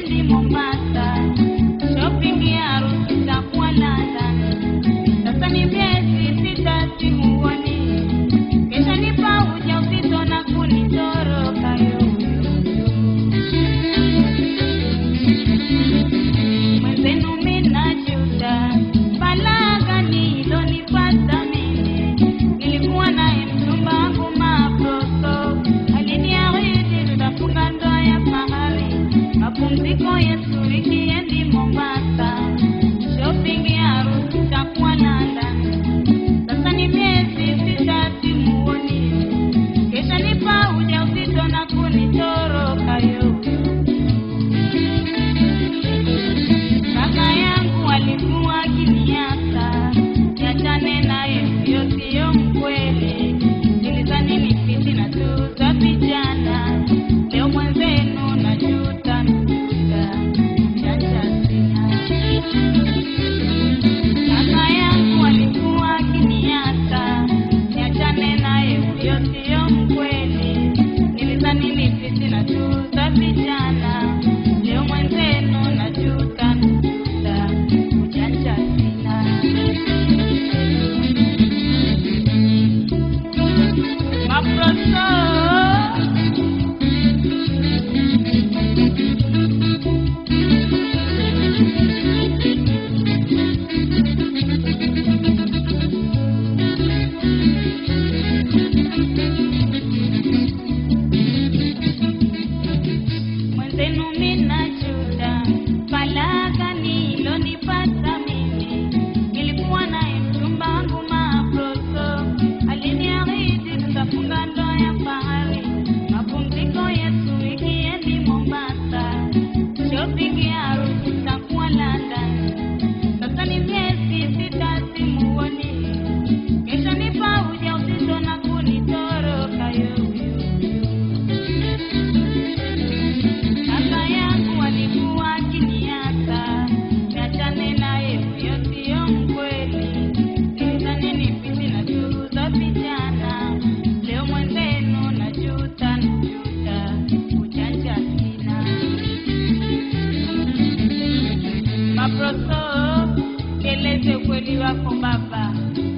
siendi Mombasa, shopping ya harusi itakuwa London. Sasa ni miezi sita simuoni, kesha nipa ujauzito na kunitoroka yo. Mwenzenu mimi najuta, balaa gani ilonipata mimi. Nilikuwa naye mchumba wangu maproso, aliniahidi tutafunga ndoa ya fahari, mapumziko yetu ikiendi Mombasa, shopping ya harusi itakuwa London. Sasa ni miezi sita simuoni, kesha nipa ujauzito na kunitoroka yo. Kaka yangu alikuwa akiniasa, niachane naye, huyo sio mkweli. Nilidhani ni fitina tu za vijana, leo mwenzenu najuta ujanja sina. Kaka yangu alikuwa akiniasa, niachane naye, huyo sio mkweli. Nilidhani ni fitina tu za vijana, leo mwenzenu najuta ujanja sina. Maproso mwenzenu mimi najuta, balaa gani ilonipata mimi. Nilikuwa naye mchumba wangu maproso, aliniahidi tutafunga ndoa ya fahari, mapumziko yetu ikiendi Mombasa, shopping ya harusi itakuwa London. Sasa ni miezi sita simuoni, kesha nipa ujauzito na kunitoroka yo. Kaka yangu alikuwa akiniasa, niachane naye, huyo sio mkweli. Nilidhani ni fitina tu za vijana, leo mwenzenu najuta ujanja sina. Maproso, eleze ukweli wako baba.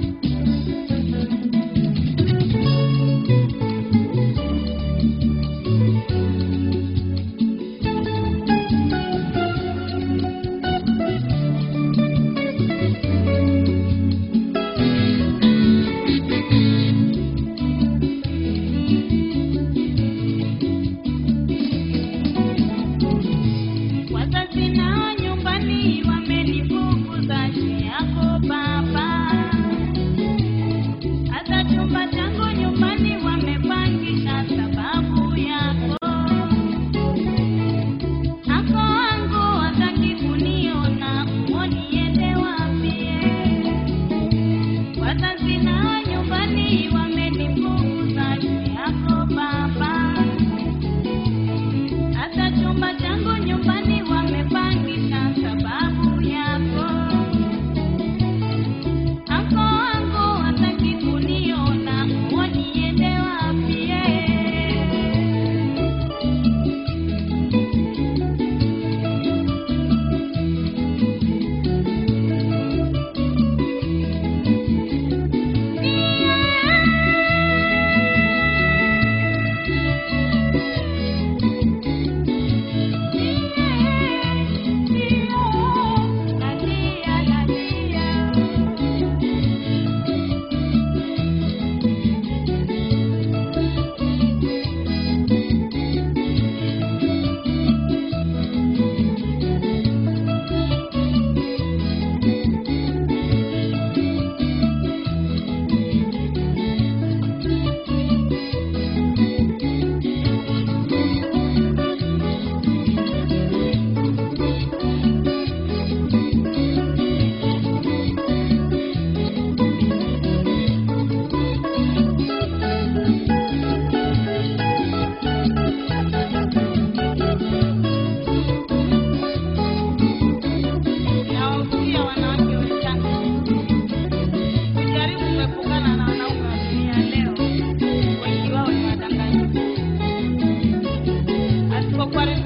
Wazazi na nyumbani wamenifukuza yako baba, hata chumba changu nyumbani wamepangisha sababu yako. Ako wangu hataki kuniona, uniende wapi? Wazazi na nyumbani wamenifukuza yako baba, hata chumba changu nyumbani wamepangisha sababu yako. Ako wangu hataki kuniona, uniende wapi? Kwa